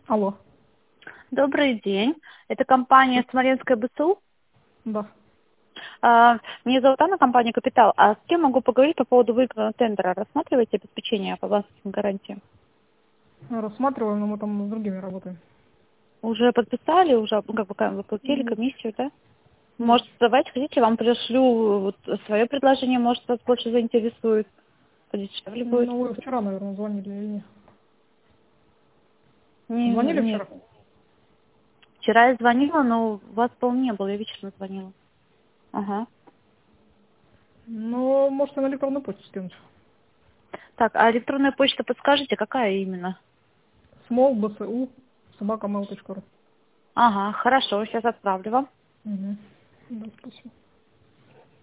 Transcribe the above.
Алло. Добрый день. Это компания Смоленская БСУ. Да. Меня зовут Анна, компания «Капитал». А с кем могу поговорить по поводу выигранного тендера? Рассматриваете обеспечение по банковским гарантиям? Рассматриваем, но мы там с другими работаем. Уже подписали, уже выплатили Нет. комиссию, да? Нет. Может, давайте, хотите, я вам пришлю вот свое предложение, может, вас больше заинтересует. Подешевле будет. Ну, вы вчера, наверное, звонили или нет? Звонили Нет. вчера? Вчера я звонила, но вас, по-моему, не было. Я вечером звонила. Ага. Ну, можете на электронную почту скинуть. Так, а электронная почта подскажете, какая именно? smallbsu@mail.ru. Ага, хорошо, сейчас отправлю вам. Угу. Да, спасибо.